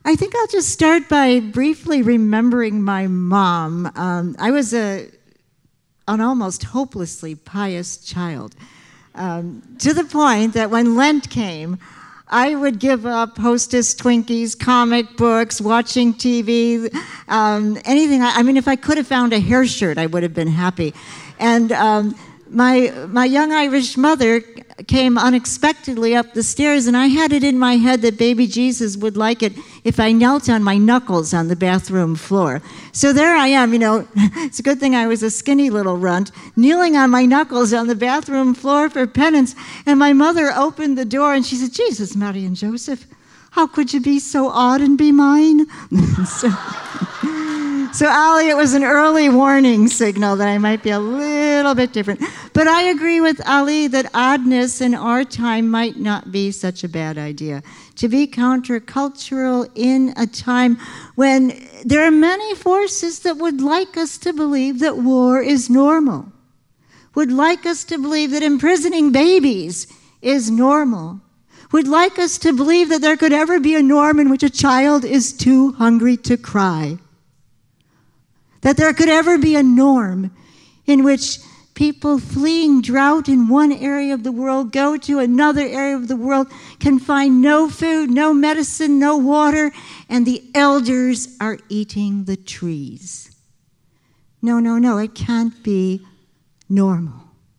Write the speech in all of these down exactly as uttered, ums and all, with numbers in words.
I think I'll just start by briefly remembering my mom. Um, I was a, an almost hopelessly pious child, um, to the point that when Lent came, I would give up Hostess Twinkies, comic books, watching T V, um, anything. I, I mean, if I could have found a hair shirt, I would have been happy. And um, my my young Irish mother came unexpectedly up the stairs, and I had it in my head that baby Jesus would like it if I knelt on my knuckles on the bathroom floor. So there I am, you know, it's a good thing I was a skinny little runt, kneeling on my knuckles on the bathroom floor for penance, and my mother opened the door and she said, Jesus, Mary and Joseph, how could you be so odd and be mine? so, so, Ali, it was an early warning signal that I might be a little bit different. But I agree with Ali that oddness in our time might not be such a bad idea. To be countercultural in a time when there are many forces that would like us to believe that war is normal, would like us to believe that imprisoning babies is normal, would like us to believe that there could ever be a norm in which a child is too hungry to cry, that there could ever be a norm in which people fleeing drought in one area of the world go to another area of the world, can find no food, no medicine, no water, and the elders are eating the trees. No, no, no, it can't be normal.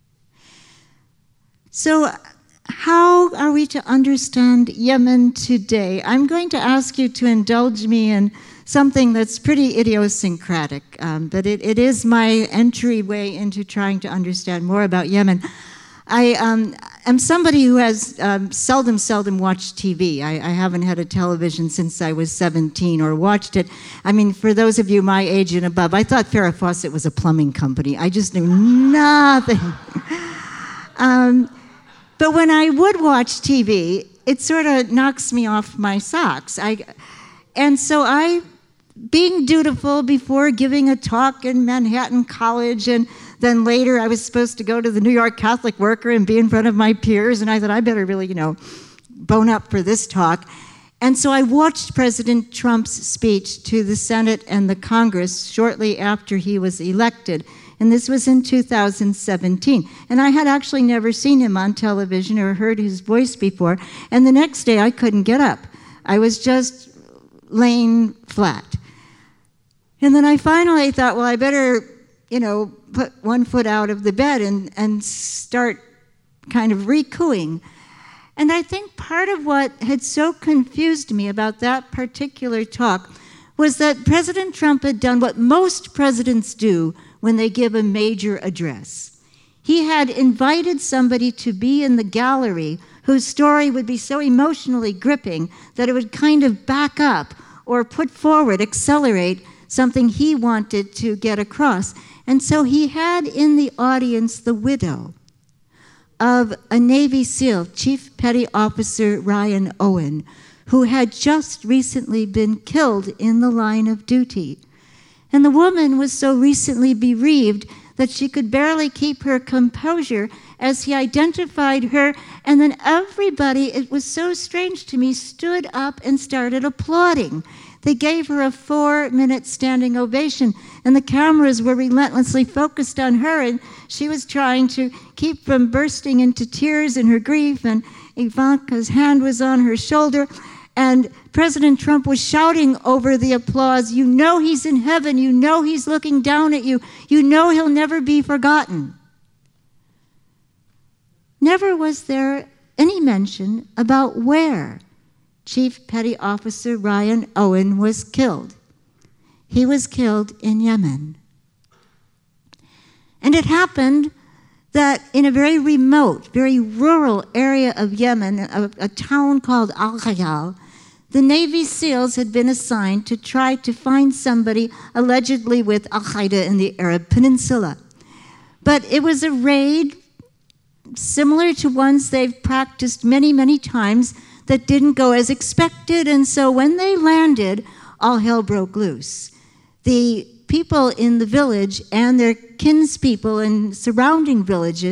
So how are we to understand Yemen today? I'm going to ask you to indulge me in something that's pretty idiosyncratic, um, but it, it is my entryway into trying to understand more about Yemen. I um, am somebody who has um, seldom, seldom watched T V. I, I haven't had a television since I was seventeen or watched it. I mean, for those of you my age and above, I thought Farrah Fawcett was a plumbing company. I just knew nothing. um, but when I would watch T V, it sort of knocks me off my socks. I, and so I... being dutiful before giving a talk in Manhattan College, and then later I was supposed to go to the New York Catholic Worker and be in front of my peers, and I thought I better really, you know, bone up for this talk. And so I watched President Trump's speech to the Senate and the Congress shortly after he was elected, and this was in two thousand seventeen. And I had actually never seen him on television or heard his voice before, and the next day I couldn't get up. I was just laying flat. And then I finally thought, well, I better, you know, put one foot out of the bed and, and start kind of re-cooing. And I think part of what had so confused me about that particular talk was that President Trump had done what most presidents do when they give a major address. He had invited somebody to be in the gallery whose story would be so emotionally gripping that it would kind of back up or put forward, accelerate something he wanted to get across. And so he had in the audience the widow of a Navy SEAL, Chief Petty Officer Ryan Owen, who had just recently been killed in the line of duty. And the woman was so recently bereaved that she could barely keep her composure as he identified her, and then everybody, it was so strange to me, stood up and started applauding. They gave her a four-minute standing ovation, and the cameras were relentlessly focused on her, and she was trying to keep from bursting into tears in her grief, and Ivanka's hand was on her shoulder, and President Trump was shouting over the applause, "You know he's in heaven, you know he's looking down at you, you know he'll never be forgotten." Never was there any mention about where Chief Petty Officer Ryan Owen was killed. He was killed in Yemen. And it happened that in a very remote, very rural area of Yemen, a, a town called Al-Khayal, the Navy SEALs had been assigned to try to find somebody allegedly with Al-Qaeda in the Arab Peninsula. But it was a raid similar to ones they've practiced many, many times that didn't go as expected, and so when they landed, all hell broke loose. The people in the village and their kinspeople in surrounding villages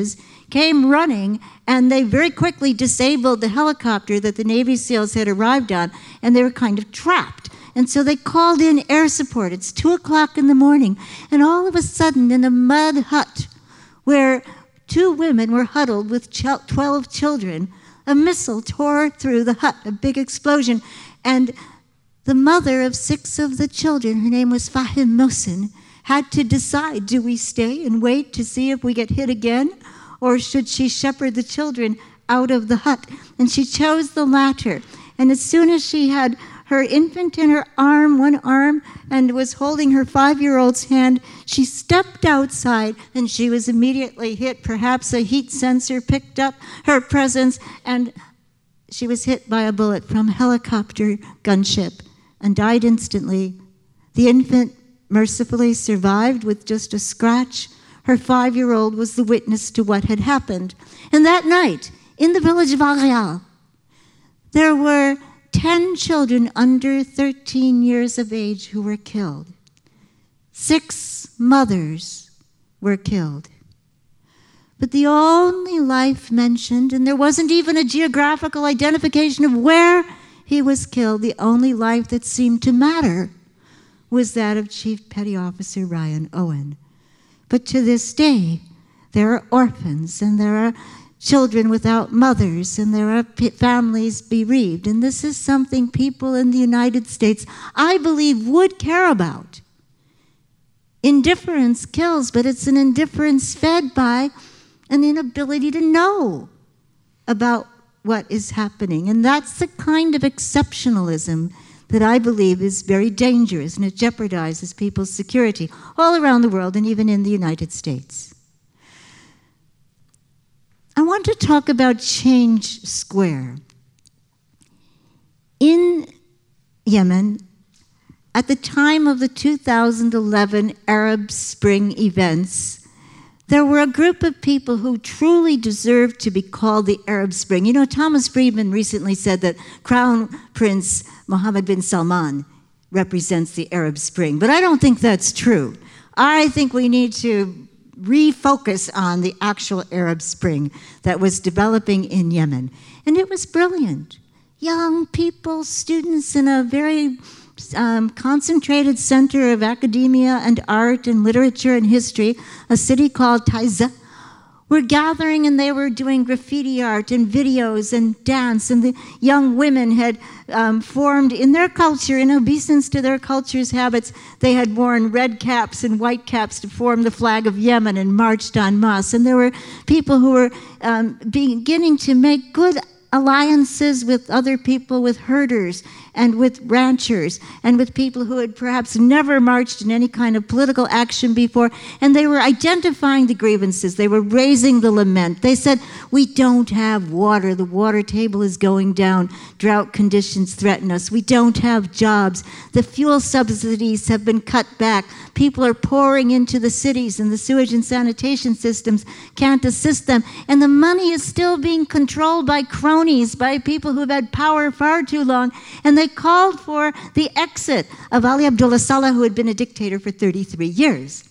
came running, and they very quickly disabled the helicopter that the Navy SEALs had arrived on, and they were kind of trapped. And so they called in air support. It's two o'clock in the morning, and all of a sudden, in a mud hut where two women were huddled with twelve children, a missile tore through the hut, a big explosion, and the mother of six of the children, her name was Fahim Mohsen, had to decide, do we stay and wait to see if we get hit again, or should she shepherd the children out of the hut? And she chose the latter. And as soon as she had her infant in her arm, one arm, and was holding her five-year-old's hand, she stepped outside, and she was immediately hit. Perhaps a heat sensor picked up her presence, and she was hit by a bullet from a helicopter gunship and died instantly. The infant mercifully survived with just a scratch. Her five-year-old was the witness to what had happened. And that night, in the village of Arial, there were ten children under thirteen years of age who were killed. Six mothers were killed. But the only life mentioned, and there wasn't even a geographical identification of where he was killed, the only life that seemed to matter was that of Chief Petty Officer Ryan Owen. But to this day, there are orphans, and there are children without mothers, and there are families bereaved. And this is something people in the United States, I believe, would care about. Indifference kills, but it's an indifference fed by an inability to know about what is happening. And that's the kind of exceptionalism that I believe is very dangerous, and it jeopardizes people's security all around the world and even in the United States. I want to talk about Change Square. In Yemen, at the time of the two thousand eleven Arab Spring events, there were a group of people who truly deserved to be called the Arab Spring. You know, Thomas Friedman recently said that Crown Prince Mohammed bin Salman represents the Arab Spring, but I don't think that's true. I think we need to refocus on the actual Arab Spring that was developing in Yemen. And it was brilliant. Young people, students in a very Um, concentrated center of academia and art and literature and history, a city called Taiza, were gathering, and they were doing graffiti art and videos and dance, and the young women had um, formed in their culture, in obeisance to their culture's habits, they had worn red caps and white caps to form the flag of Yemen and marched en masse. And there were people who were um, beginning to make good alliances with other people, with herders and with ranchers and with people who had perhaps never marched in any kind of political action before. And they were identifying the grievances. They were raising the lament. They said, we don't have water. The water table is going down. Drought conditions threaten us. We don't have jobs. The fuel subsidies have been cut back. People are pouring into the cities, and the sewage and sanitation systems can't assist them. And the money is still being controlled by cronies, by people who've had power far too long. And they called for the exit of Ali Abdullah Saleh, who had been a dictator for thirty-three years.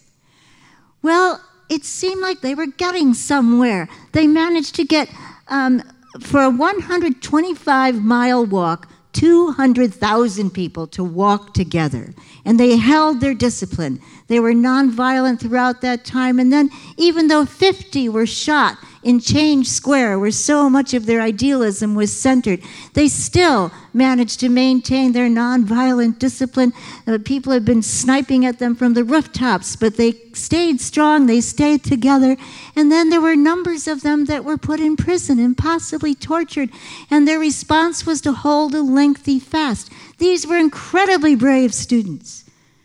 Well, it seemed like they were getting somewhere. They managed to get, um, for a one hundred twenty-five mile walk, two hundred thousand people to walk together. And they held their discipline. They were nonviolent throughout that time. And then, even though fifty were shot in Change Square, where so much of their idealism was centered, they still managed to maintain their nonviolent discipline. Uh, people had been sniping at them from the rooftops, but they stayed strong, they stayed together. And then there were numbers of them that were put in prison and possibly tortured, and their response was to hold a lengthy fast. These were incredibly brave students.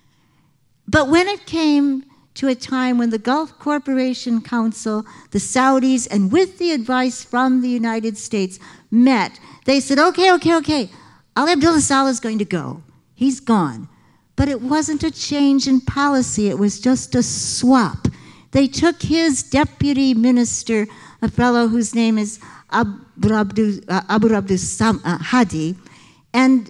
But when it came to a time when the Gulf Corporation Council, the Saudis, and with the advice from the United States met, they said, okay, okay, okay, Ali Abdullah Saleh is going to go. He's gone. But it wasn't a change in policy. It was just a swap. They took his deputy minister, a fellow whose name is Abu Abdu, uh, Abu Abdu Sam, uh, Hadi, and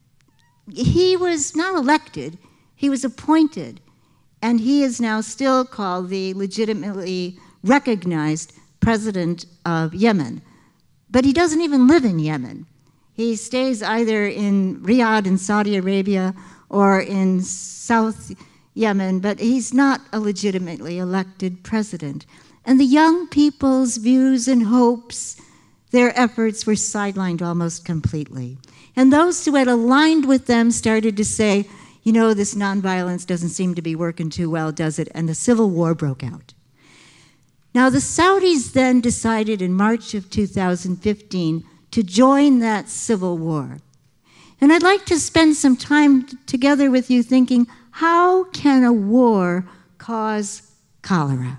he was not elected, he was appointed. And he is now still called the legitimately recognized president of Yemen. But he doesn't even live in Yemen. He stays either in Riyadh in Saudi Arabia or in South Yemen, but he's not a legitimately elected president. And the young people's views and hopes, their efforts were sidelined almost completely. And those who had aligned with them started to say, you know, this nonviolence doesn't seem to be working too well, does it? And the civil war broke out. Now, the Saudis then decided in March of two thousand fifteen to join that civil war. And I'd like to spend some time t- together with you thinking, how can a war cause cholera?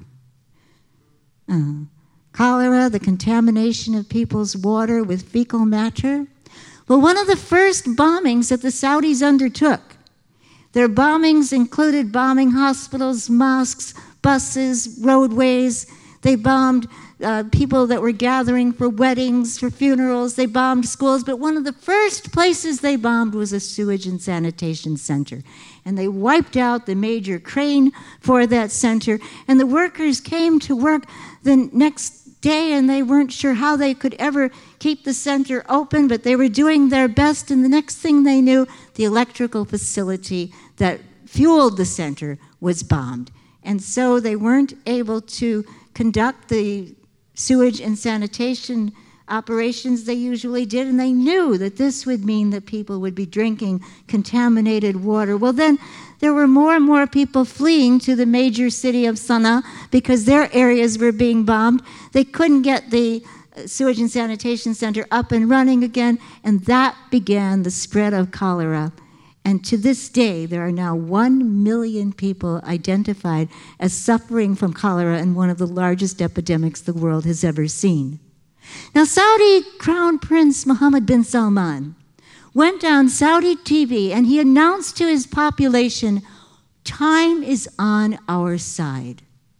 Uh, cholera, the contamination of people's water with fecal matter. Well, one of the first bombings that the Saudis undertook, their bombings included bombing hospitals, mosques, buses, roadways. They bombed uh, people that were gathering for weddings, for funerals. They bombed schools. But one of the first places they bombed was a sewage and sanitation center. And they wiped out the major crane for that center. And the workers came to work the next day, and they weren't sure how they could ever keep the center open, but they were doing their best. And the next thing they knew, the electrical facility that fueled the center was bombed. And so they weren't able to conduct the sewage and sanitation operations they usually did, and they knew that this would mean that people would be drinking contaminated water. Well, then there were more and more people fleeing to the major city of Sana'a because their areas were being bombed. They couldn't get the sewage and sanitation center up and running again, and that began the spread of cholera. And to this day, there are now one million people identified as suffering from cholera in one of the largest epidemics the world has ever seen. Now, Saudi Crown Prince Mohammed bin Salman went on Saudi T V and he announced to his population, time is on our side.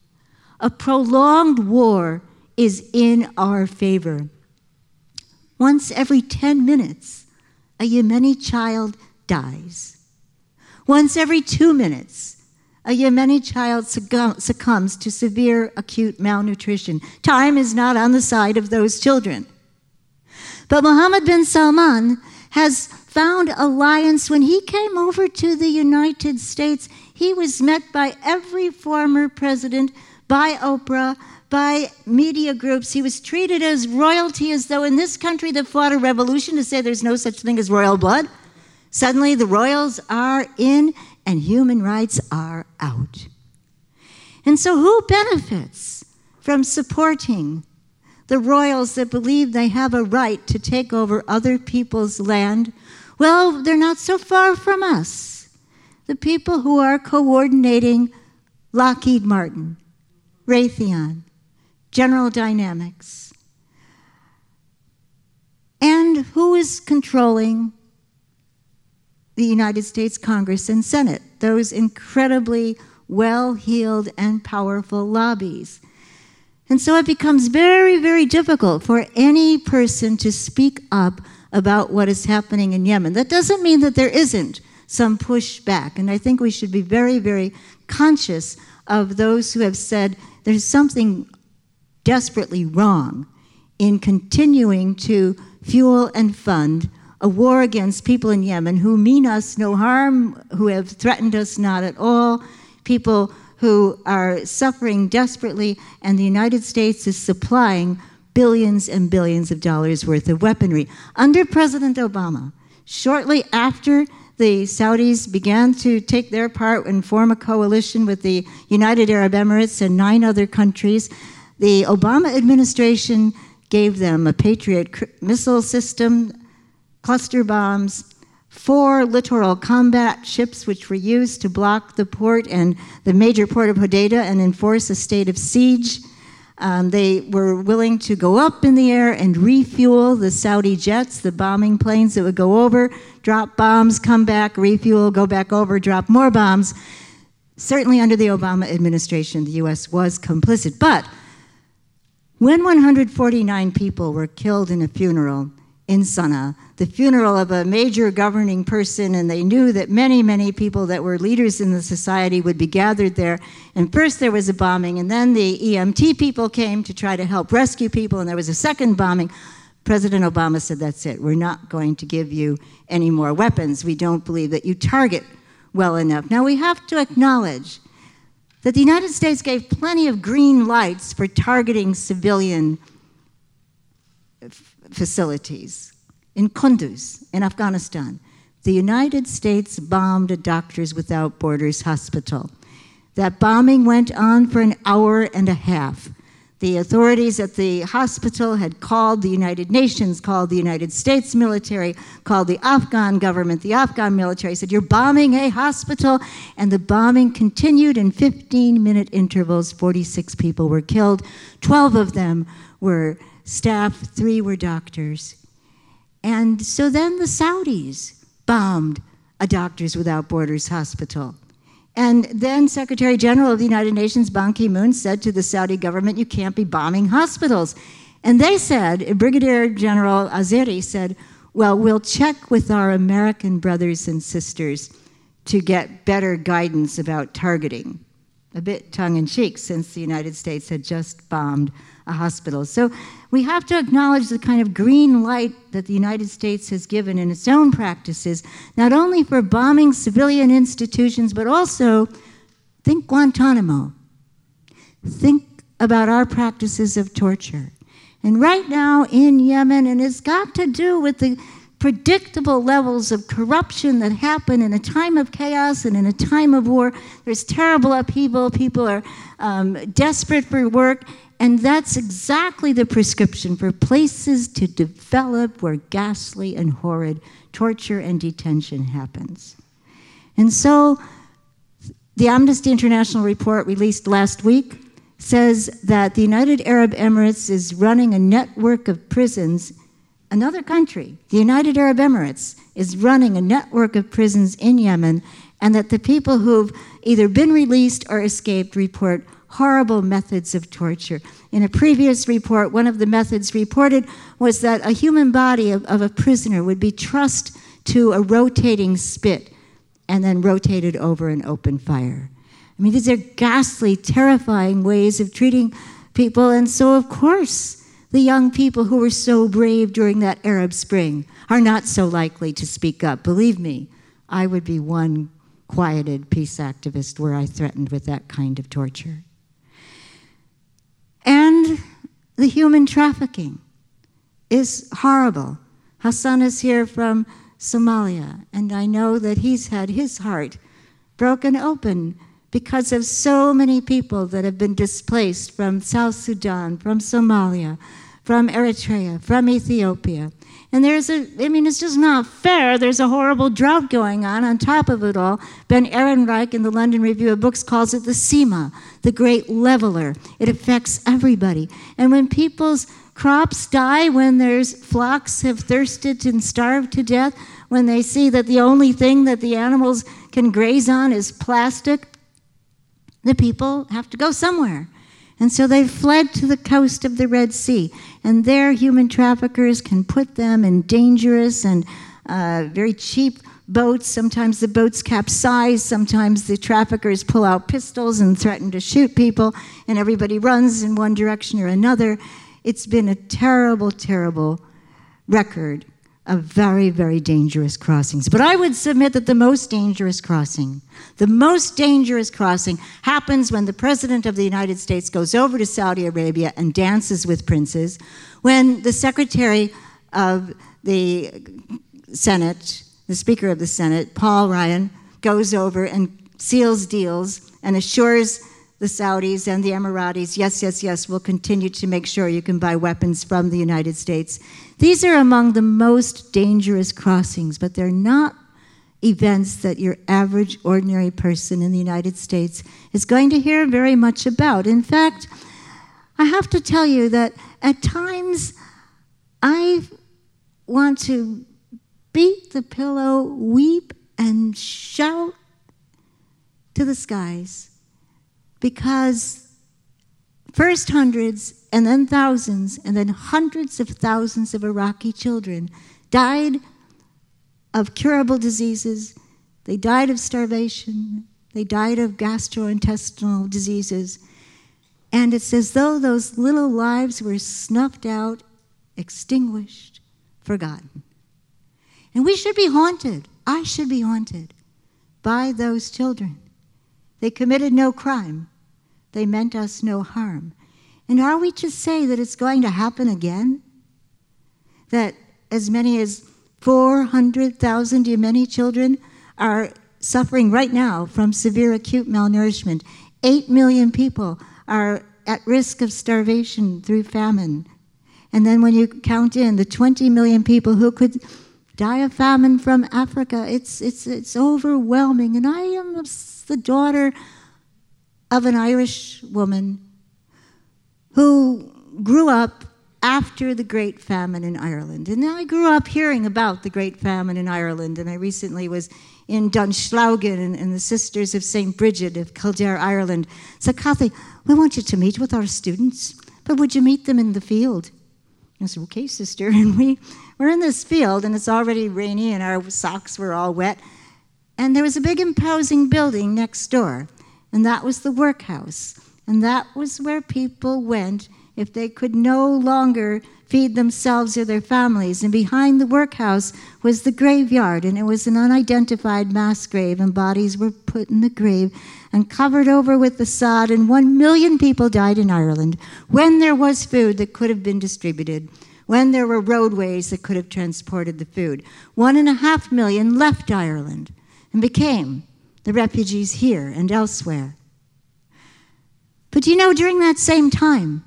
A prolonged war is in our favor. Once every ten minutes, a Yemeni child dies. Once every two minutes, a Yemeni child succumbs to severe acute malnutrition. Time is not on the side of those children. But Mohammed bin Salman has found alliance. When he came over to the United States, he was met by every former president, by Oprah, by media groups. He was treated as royalty, as though in this country that fought a revolution to say there's no such thing as royal blood, suddenly the royals are in and human rights are out. And so who benefits from supporting the royals that believe they have a right to take over other people's land? Well, they're not so far from us. The people who are coordinating Lockheed Martin, Raytheon, General Dynamics, and who is controlling the United States Congress and Senate, those incredibly well-heeled and powerful lobbies. And so it becomes very, very difficult for any person to speak up about what is happening in Yemen. That doesn't mean that there isn't some pushback, and I think we should be very, very conscious of those who have said there's something desperately wrong in continuing to fuel and fund a war against people in Yemen who mean us no harm, who have threatened us not at all, people who are suffering desperately, and the United States is supplying billions and billions of dollars worth of weaponry. Under President Obama, shortly after the Saudis began to take their part and form a coalition with the United Arab Emirates and nine other countries, the Obama administration gave them a Patriot missile system, cluster bombs, four littoral combat ships which were used to block the port and the major port of Hodeidah and enforce a state of siege. Um, they were willing to go up in the air and refuel the Saudi jets, the bombing planes that would go over, drop bombs, come back, refuel, go back over, drop more bombs. Certainly under the Obama administration, the U S was complicit. But when one hundred forty-nine people were killed in a funeral in Sana'a, the funeral of a major governing person, and they knew that many, many people that were leaders in the society would be gathered there. And first there was a bombing, and then the E M T people came to try to help rescue people, and there was a second bombing. President Obama said, that's it, we're not going to give you any more weapons. We don't believe that you target well enough. Now we have to acknowledge that the United States gave plenty of green lights for targeting civilian facilities. In Kunduz, in Afghanistan, the United States bombed a Doctors Without Borders hospital. That bombing went on for an hour and a half. The authorities at the hospital had called the United Nations, called the United States military, called the Afghan government. The Afghan military said, you're bombing a hospital. And the bombing continued in fifteen-minute intervals. forty-six people were killed. twelve of them were staff, three were doctors. And so then the Saudis bombed a Doctors Without Borders hospital. And then Secretary General of the United Nations, Ban Ki-moon, said to the Saudi government, you can't be bombing hospitals. And they said, Brigadier General Azeri said, well, we'll check with our American brothers and sisters to get better guidance about targeting. A bit tongue-in-cheek, since the United States had just bombed a hospital. So we have to acknowledge the kind of green light that the United States has given in its own practices, not only for bombing civilian institutions, but also think Guantanamo. Think about our practices of torture. And right now in Yemen, and it's got to do with the predictable levels of corruption that happen in a time of chaos and in a time of war. There's terrible upheaval. People are um, desperate for work. And that's exactly the prescription for places to develop where ghastly and horrid torture and detention happens. And so the Amnesty International report released last week says that the United Arab Emirates is running a network of prisons. Another country, the United Arab Emirates, is running a network of prisons in Yemen, and that the people who've either been released or escaped report horrible methods of torture. In a previous report, one of the methods reported was that a human body of, of a prisoner would be trussed to a rotating spit and then rotated over an open fire. I mean, these are ghastly, terrifying ways of treating people, and so, of course, the young people who were so brave during that Arab Spring are not so likely to speak up. Believe me, I would be one quieted peace activist were I threatened with that kind of torture. And the human trafficking is horrible. Hassan is here from Somalia, and I know that he's had his heart broken open because of so many people that have been displaced from South Sudan, from Somalia, from Eritrea, from Ethiopia. And there's a, I mean, it's just not fair. There's a horrible drought going on on top of it all. Ben Ehrenreich in the London Review of Books calls it the SEMA, the great leveler. It affects everybody. And when people's crops die, when their flocks have thirsted and starved to death, when they see that the only thing that the animals can graze on is plastic, the people have to go somewhere. And so they fled to the coast of the Red Sea. And there human traffickers can put them in dangerous and uh, very cheap boats. Sometimes the boats capsize. Sometimes the traffickers pull out pistols and threaten to shoot people. And everybody runs in one direction or another. It's been a terrible, terrible record of very, very dangerous crossings. But I would submit that the most dangerous crossing, the most dangerous crossing happens when the President of the United States goes over to Saudi Arabia and dances with princes, when the Secretary of the Senate, the Speaker of the Senate, Paul Ryan, goes over and seals deals and assures the Saudis and the Emiratis, yes, yes, yes, we'll continue to make sure you can buy weapons from the United States. These are among the most dangerous crossings, but they're not events that your average, ordinary person in the United States is going to hear very much about. In fact, I have to tell you that at times I want to beat the pillow, weep, and shout to the skies, because first hundreds, and then thousands, and then hundreds of thousands of Iraqi children died of curable diseases. They died of starvation. They died of gastrointestinal diseases. And it's as though those little lives were snuffed out, extinguished, forgotten. And we should be haunted. I should be haunted by those children. They committed no crime. They meant us no harm. And are we to say that it's going to happen again? That as many as four hundred thousand Yemeni children are suffering right now from severe acute malnourishment. Eight million people are at risk of starvation through famine. And then when you count in the twenty million people who could die of famine from Africa, it's, it's, it's overwhelming. And I am the daughter of an Irish woman who grew up after the Great Famine in Ireland. And I grew up hearing about the Great Famine in Ireland, and I recently was in Dunslaugen and, and the Sisters of Saint Bridget of Kildare, Ireland. So, Kathy, we want you to meet with our students, but would you meet them in the field? I said, okay, sister. And we were in this field, and it's already rainy, and our socks were all wet. And there was a big imposing building next door, and that was the workhouse. And that was where people went if they could no longer feed themselves or their families. And behind the workhouse was the graveyard, and it was an unidentified mass grave, and bodies were put in the grave and covered over with the sod, and one million people died in Ireland when there was food that could have been distributed, when there were roadways that could have transported the food. One and a half million left Ireland and became the refugees here and elsewhere. But you know, during that same time,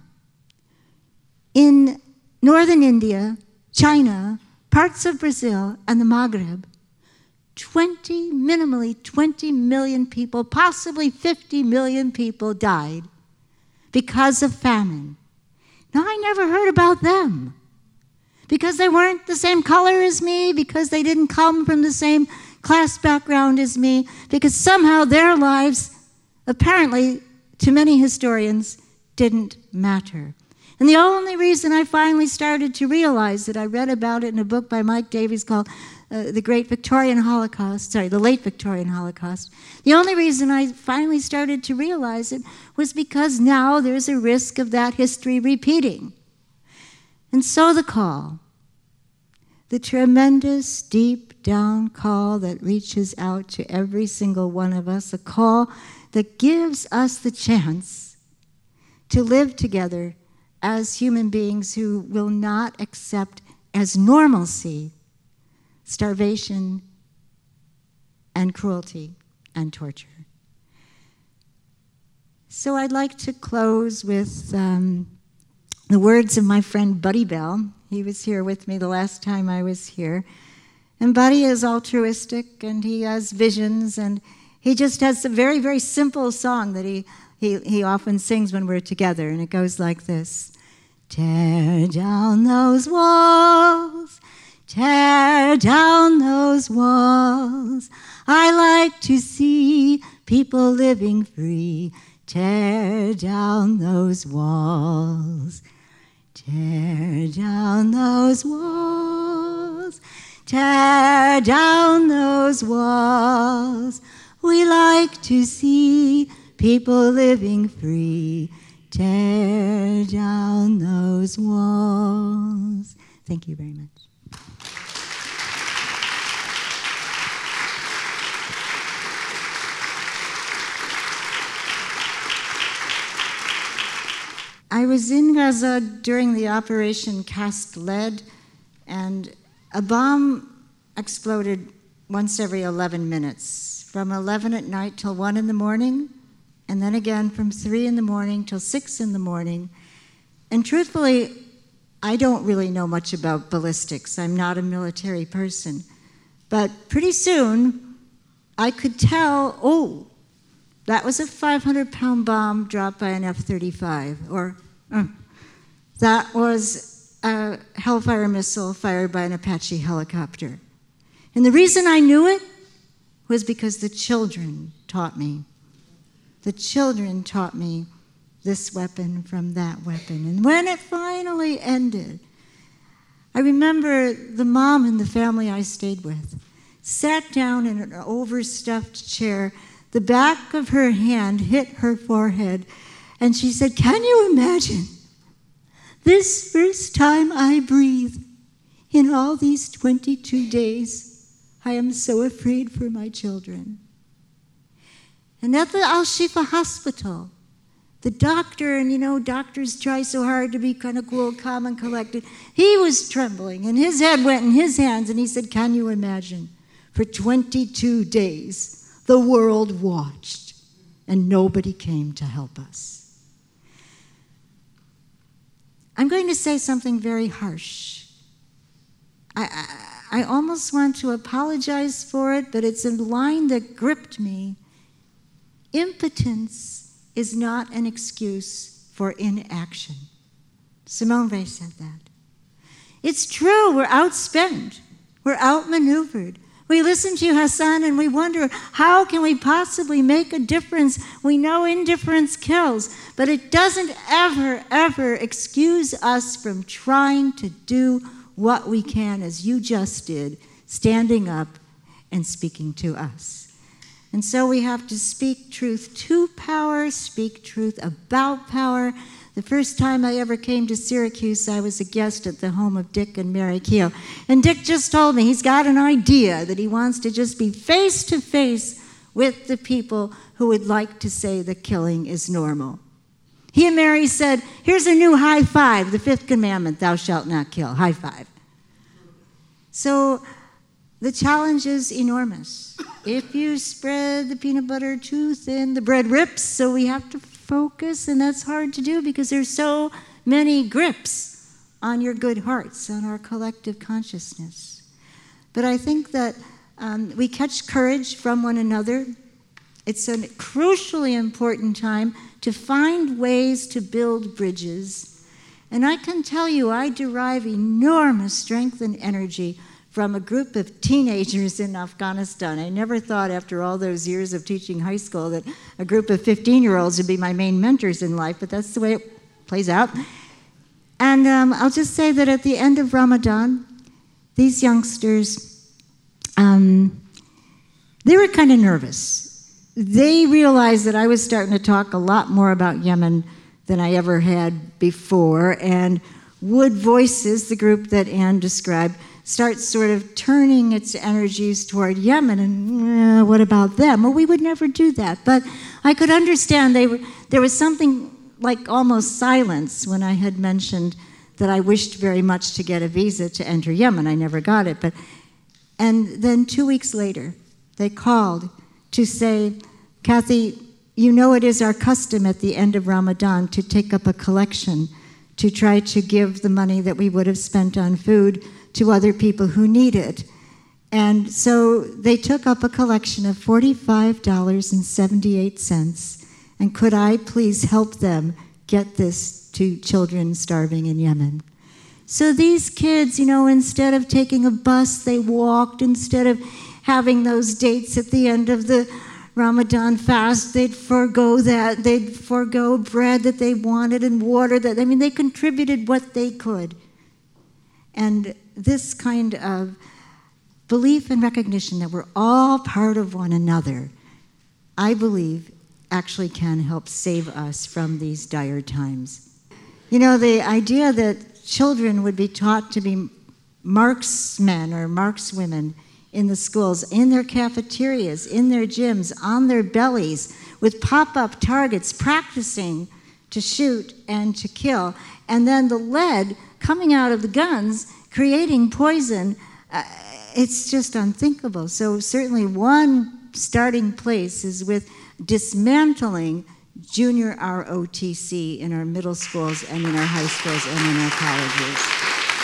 in northern India, China, parts of Brazil, and the Maghreb, twenty, minimally twenty million people, possibly fifty million people died because of famine. Now, I never heard about them because they weren't the same color as me, because they didn't come from the same class background as me, because somehow their lives, apparently, to many historians, didn't matter. And the only reason I finally started to realize it, I read about it in a book by Mike Davies called uh, The Great Victorian Holocaust, sorry, The Late Victorian Holocaust. The only reason I finally started to realize it was because now there's a risk of that history repeating. And so the call, the tremendous, deep down call that reaches out to every single one of us, a call that gives us the chance to live together as human beings who will not accept as normalcy starvation and cruelty and torture. So I'd like to close with um, the words of my friend Buddy Bell. He was here with me the last time I was here. And Buddy is altruistic, and he has visions, and he just has a very, very simple song that he He, he often sings when we're together, and it goes like this. Tear down those walls, tear down those walls. I like to see people living free. Tear down those walls, tear down those walls, tear down those walls. We like to see people living free, tear down those walls. Thank you very much. I was in Gaza during the Operation Cast Lead, and a bomb exploded once every eleven minutes, from eleven at night till one in the morning, and then again from three in the morning till six in the morning. And truthfully, I don't really know much about ballistics. I'm not a military person. But pretty soon, I could tell, oh, that was a five hundred pound bomb dropped by an F thirty-five, or uh, that was a Hellfire missile fired by an Apache helicopter. And the reason I knew it was because the children taught me. The children taught me this weapon from that weapon. And when it finally ended, I remember the mom in the family I stayed with sat down in an overstuffed chair. The back of her hand hit her forehead, and she said, "Can you imagine? This first time I breathe in all these twenty-two days, I am so afraid for my children." And at the Al-Shifa hospital, the doctor, and you know, doctors try so hard to be kind of cool, calm, and collected. He was trembling, and his head went in his hands, and he said, "Can you imagine? For twenty-two days, the world watched, and nobody came to help us." I'm going to say something very harsh. I, I, I almost want to apologize for it, but it's a line that gripped me. Impotence is not an excuse for inaction. Simone Weil said that. It's true, we're outspent, we're outmaneuvered. We listen to you, Hassan, and we wonder, how can we possibly make a difference? We know indifference kills, but it doesn't ever, ever excuse us from trying to do what we can, as you just did, standing up and speaking to us. And so we have to speak truth to power, speak truth about power. The first time I ever came to Syracuse, I was a guest at the home of Dick and Mary Keogh. And Dick just told me he's got an idea that he wants to just be face to face with the people who would like to say that killing is normal. He and Mary said, "Here's a new high five, the fifth commandment, thou shalt not kill." High five. So the challenge is enormous. If you spread the peanut butter too thin, the bread rips, so we have to focus, and that's hard to do because there's so many grips on your good hearts, on our collective consciousness. But I think that um, we catch courage from one another. It's a crucially important time to find ways to build bridges. And I can tell you, I derive enormous strength and energy from a group of teenagers in Afghanistan. I never thought after all those years of teaching high school that a group of fifteen-year-olds would be my main mentors in life, but that's the way it plays out. And um, I'll just say that at the end of Ramadan, these youngsters, um, they were kind of nervous. They realized that I was starting to talk a lot more about Yemen than I ever had before, and Wood Voices, the group that Anne described, starts sort of turning its energies toward Yemen, and uh, what about them? Well, we would never do that. But I could understand they were, there was something like almost silence when I had mentioned that I wished very much to get a visa to enter Yemen. I never got it. But, and then two weeks later, they called to say, "Kathy, you know it is our custom at the end of Ramadan to take up a collection to try to give the money that we would have spent on food to other people who need it." And so they took up a collection of forty-five dollars and seventy-eight cents, and could I please help them get this to children starving in Yemen? So these kids, you know, instead of taking a bus, they walked. Instead of having those dates at the end of the Ramadan fast, they'd forego that. They'd forego bread that they wanted and water that, I mean, they contributed what they could. And this kind of belief and recognition that we're all part of one another, I believe, actually can help save us from these dire times. You know, the idea that children would be taught to be marksmen or markswomen in the schools, in their cafeterias, in their gyms, on their bellies, with pop-up targets, practicing to shoot and to kill, and then the lead coming out of the guns, creating poison, uh, it's just unthinkable. So certainly one starting place is with dismantling junior R O T C in our middle schools and in our high schools and in our colleges.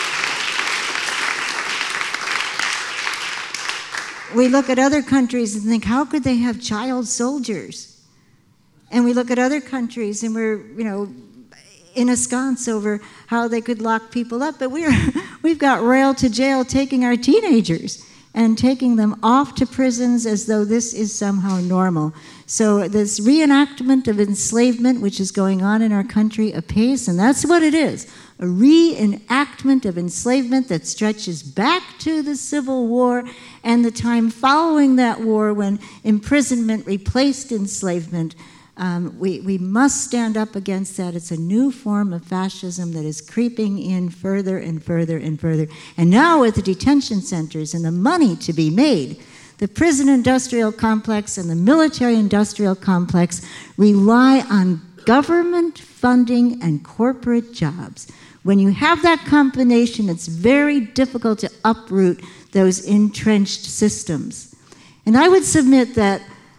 We look at other countries and think, how could they have child soldiers? And we look at other countries and we're, you know, in a sconce over how they could lock people up. But we're, we've got rail to jail taking our teenagers. and taking them off to prisons as though this is somehow normal. So this reenactment of enslavement, which is going on in our country apace, and that's what it is, a reenactment of enslavement that stretches back to the Civil War and the time following that war when imprisonment replaced enslavement. Um, we, we must stand up against that. It's a new form of fascism that is creeping in further and further and further. And now with the detention centers and the money to be made, the prison industrial complex and the military industrial complex rely on government funding and corporate jobs. When you have that combination, it's very difficult to uproot those entrenched systems. And I would submit that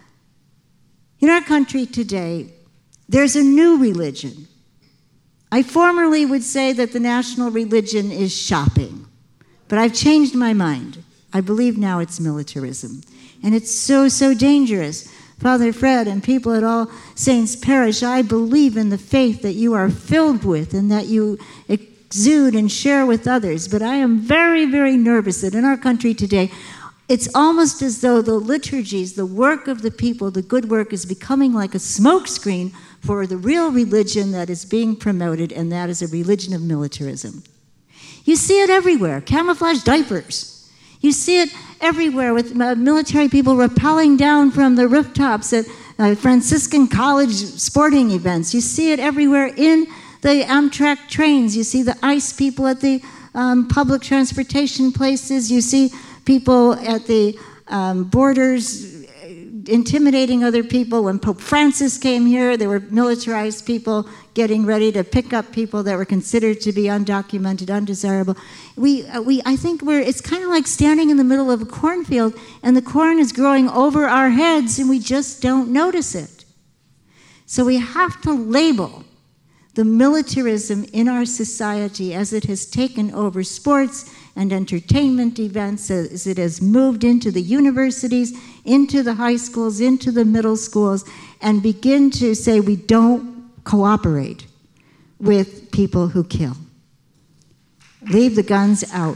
in our country today, there's a new religion. I formerly would say that the national religion is shopping, but I've changed my mind. I believe now it's militarism. And it's so, so dangerous. Father Fred and people at All Saints Parish, I believe in the faith that you are filled with and that you exude and share with others. But I am very, very nervous that in our country today, it's almost as though the liturgies, the work of the people, the good work is becoming like a smokescreen for the real religion that is being promoted, and that is a religion of militarism. You see it everywhere, camouflage diapers. You see it everywhere with uh, military people rappelling down from the rooftops at uh, Franciscan college sporting events. You see it everywhere in the Amtrak trains. You see the ICE people at the um, public transportation places. You see people at the um, borders intimidating other people. When Pope Francis came here, there were militarized people getting ready to pick up people that were considered to be undocumented, undesirable. We, uh, we, I think we're, it's kind of like standing in the middle of a cornfield and the corn is growing over our heads and we just don't notice it. So we have to label the militarism in our society as it has taken over sports and entertainment events, as it has moved into the universities, into the high schools, into the middle schools, and begin to say we don't cooperate with people who kill. Leave the guns out.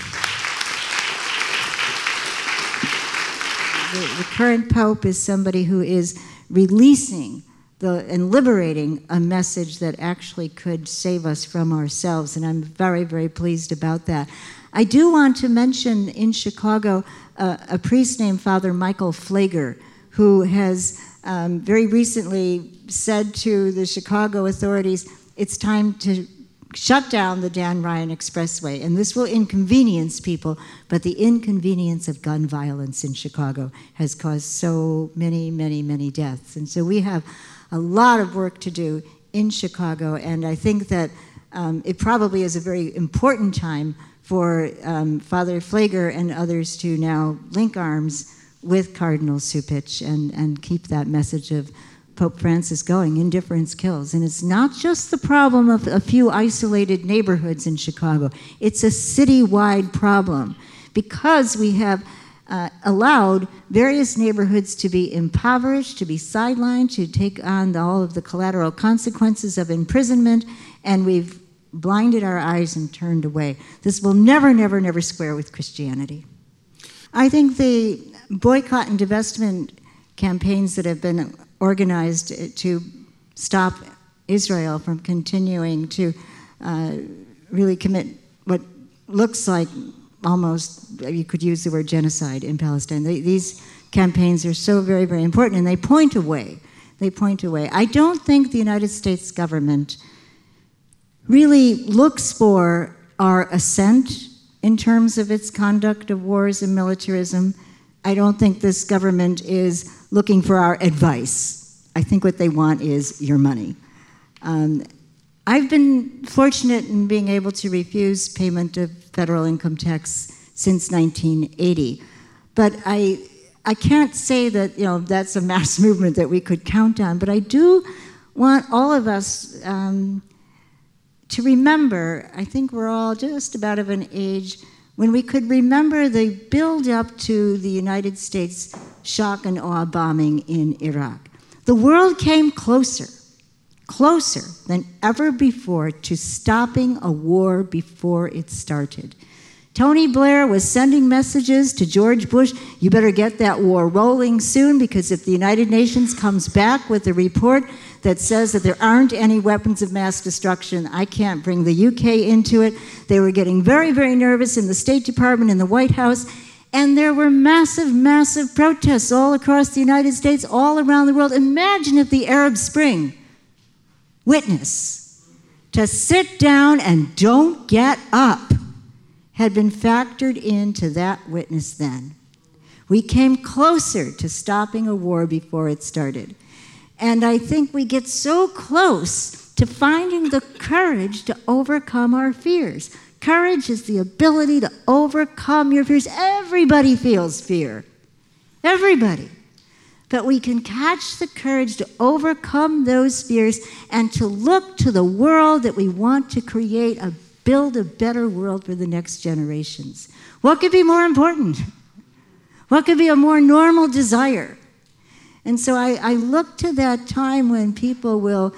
The, the current Pope is somebody who is releasing The, and liberating a message that actually could save us from ourselves, and I'm very, very pleased about that. I do want to mention in Chicago uh, a priest named Father Michael Pfleger, who has um, very recently said to the Chicago authorities, it's time to shut down the Dan Ryan Expressway, and this will inconvenience people, but the inconvenience of gun violence in Chicago has caused so many, many, many deaths. And so we have a lot of work to do in Chicago, and I think that um, it probably is a very important time for um, Father Pfleger and others to now link arms with Cardinal Cupich and, and keep that message of Pope Francis going. Indifference kills. And it's not just the problem of a few isolated neighborhoods in Chicago. It's a citywide problem because we have Uh, allowed various neighborhoods to be impoverished, to be sidelined, to take on all of the collateral consequences of imprisonment, and we've blinded our eyes and turned away. This will never, never, never square with Christianity. I think the boycott and divestment campaigns that have been organized to stop Israel from continuing to uh, really commit what looks like almost, you could use the word genocide in Palestine. They, these campaigns are so very, very important, and they point away. They point away. I don't think the United States government really looks for our assent in terms of its conduct of wars and militarism. I don't think this government is looking for our advice. I think what they want is your money. Um, I've been fortunate in being able to refuse payment of federal income tax since nineteen eighty. But I, I can't say that, you know, that's a mass movement that we could count on, but I do want all of us um, to remember, I think we're all just about of an age when we could remember the build-up to the United States shock and awe bombing in Iraq. The world came closer, closer than ever before to stopping a war before it started. Tony Blair was sending messages to George Bush, you better get that war rolling soon, because if the United Nations comes back with a report that says that there aren't any weapons of mass destruction, I can't bring the U K into it. They were getting very, very nervous in the State Department, in the White House, and there were massive, massive protests all across the United States, all around the world. Imagine if the Arab Spring witness to sit down and don't get up had been factored into that witness then. We came closer to stopping a war before it started. And I think we get so close to finding the courage to overcome our fears. Courage is the ability to overcome your fears. Everybody feels fear. Everybody. But we can catch the courage to overcome those fears and to look to the world that we want to create, a build a better world for the next generations. What could be more important? What could be a more normal desire? And so I, I look to that time when people will,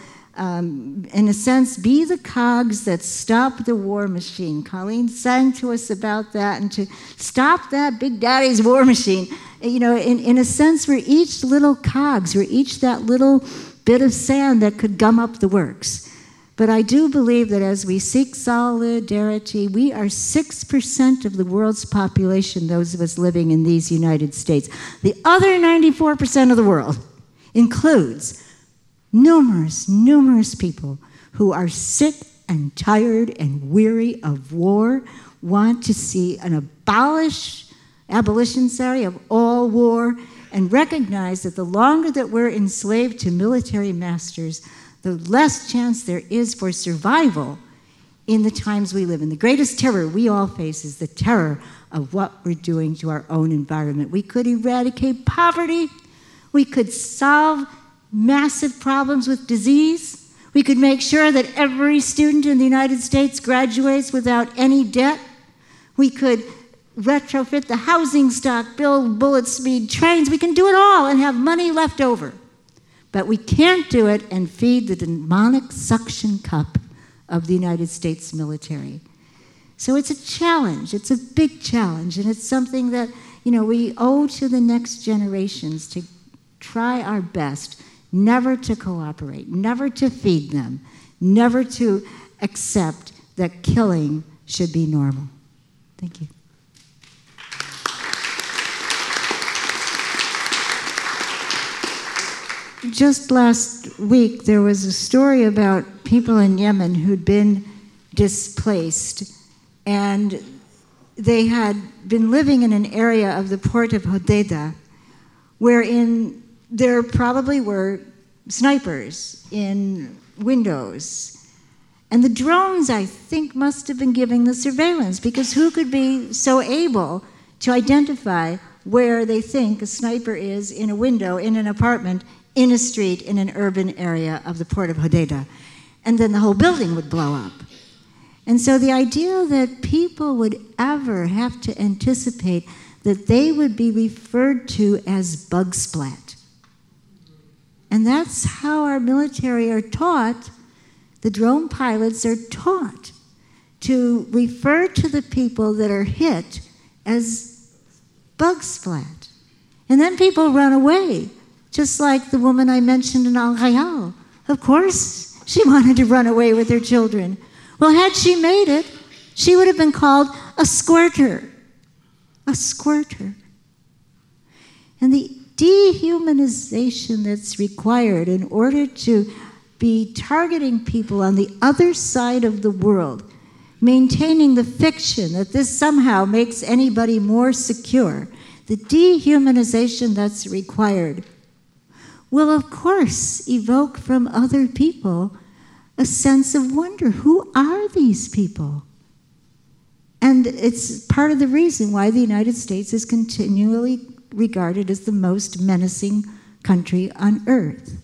um, in a sense, be the cogs that stop the war machine. Colleen sang to us about that, and to stop that Big Daddy's war machine. You know, in, in a sense, we're each little cogs. We're each that little bit of sand that could gum up the works. But I do believe that as we seek solidarity, we are six percent of the world's population, those of us living in these United States. The other ninety-four percent of the world includes numerous, numerous people who are sick and tired and weary of war, want to see an abolish, abolition sorry, of all war, and recognize that the longer that we're enslaved to military masters, the less chance there is for survival in the times we live in. The greatest terror we all face is the terror of what we're doing to our own environment. We could eradicate poverty. We could solve massive problems with disease. We could make sure that every student in the United States graduates without any debt. We could retrofit the housing stock, build bullet speed trains. We can do it all and have money left over. But we can't do it and feed the demonic suction cup of the United States military. So it's a challenge. It's a big challenge. And it's something that, you know, we owe to the next generations to try our best never to cooperate, never to feed them, never to accept that killing should be normal. Thank you. Just last week, there was a story about people in Yemen who'd been displaced, and they had been living in an area of the port of Hodeidah, wherein there probably were snipers in windows. And the drones, I think, must have been giving the surveillance, because who could be so able to identify where they think a sniper is in a window, in an apartment, in a street, in an urban area of the port of Hodeidah? And then the whole building would blow up. And so the idea that people would ever have to anticipate that they would be referred to as bug splat. And that's how our military are taught, the drone pilots are taught to refer to the people that are hit as bug splat. And then people run away. Just like the woman I mentioned in Al Ghayal. Of course, she wanted to run away with her children. Well, had she made it, she would have been called a squirter. A squirter. And the dehumanization that's required in order to be targeting people on the other side of the world, maintaining the fiction that this somehow makes anybody more secure, the dehumanization that's required will, of course, evoke from other people a sense of wonder. Who are these people? And it's part of the reason why the United States is continually regarded as the most menacing country on earth.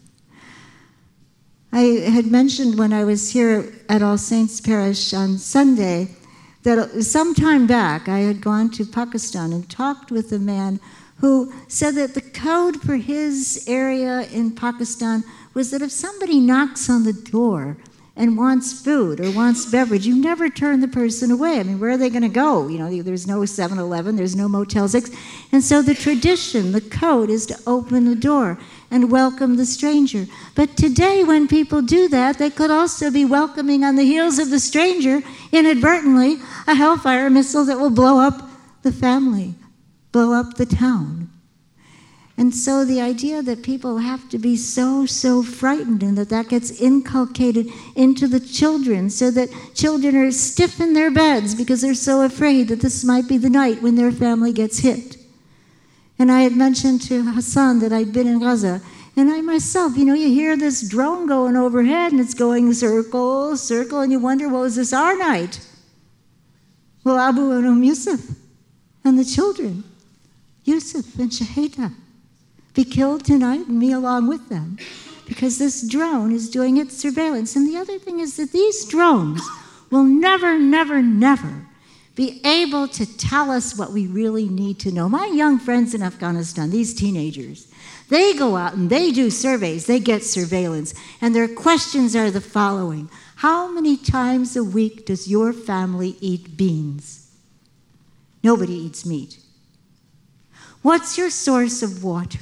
I had mentioned when I was here at All Saints Parish on Sunday that some time back I had gone to Pakistan and talked with a man who said that the code for his area in Pakistan was that if somebody knocks on the door and wants food or wants beverage, you never turn the person away. I mean, where are they going to go? You know, there's no seven eleven, there's no Motel six. And so the tradition, the code is to open the door and welcome the stranger. But today, when people do that, they could also be welcoming on the heels of the stranger, inadvertently, a hellfire missile that will blow up the family, blow up the town. And so the idea that people have to be so, so frightened, and that that gets inculcated into the children, so that children are stiff in their beds because they're so afraid that this might be the night when their family gets hit. And I had mentioned to Hassan that I'd been in Gaza, and I myself, you know, you hear this drone going overhead, and it's going circle, circle, and you wonder, well, is this our night? Well, Abu and Umm Yusuf and the children, Yusuf and Shahida, be killed tonight, and me along with them, because this drone is doing its surveillance. And the other thing is that these drones will never, never, never be able to tell us what we really need to know. My young friends in Afghanistan, these teenagers, they go out and they do surveys, they get surveillance, and their questions are the following. How many times a week does your family eat beans? Nobody eats meat. What's your source of water?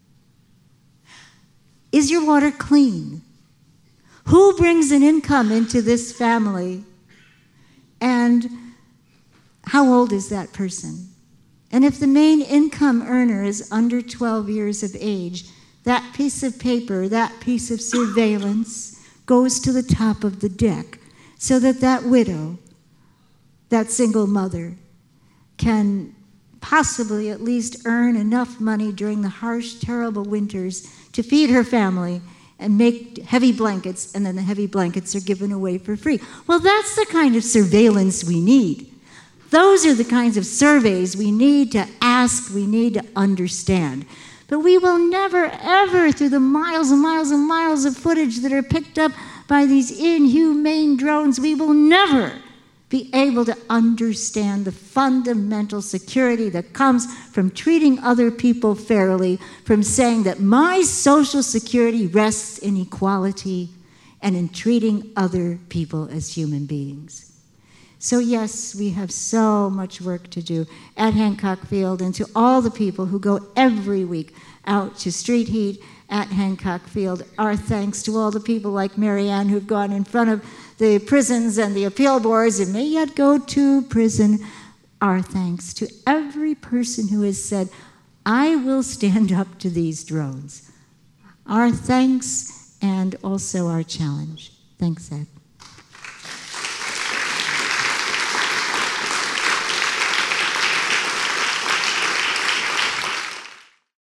Is your water clean? Who brings an income into this family? And how old is that person? And if the main income earner is under twelve years of age, that piece of paper, that piece of surveillance goes to the top of the deck so that that widow, that single mother, can possibly at least earn enough money during the harsh, terrible winters to feed her family and make heavy blankets, and then the heavy blankets are given away for free. Well, that's the kind of surveillance we need. Those are the kinds of surveys we need to ask, we need to understand. But we will never, ever, through the miles and miles and miles of footage that are picked up by these inhumane drones, we will never be able to understand the fundamental security that comes from treating other people fairly, from saying that my social security rests in equality and in treating other people as human beings. So yes, we have so much work to do at Hancock Field, and to all the people who go every week out to Street Heat at Hancock Field. Our thanks to all the people like Marianne who've gone in front of the prisons and the appeal boards and may yet go to prison. Our thanks to every person who has said, I will stand up to these drones. Our thanks and also our challenge. Thanks, Ed.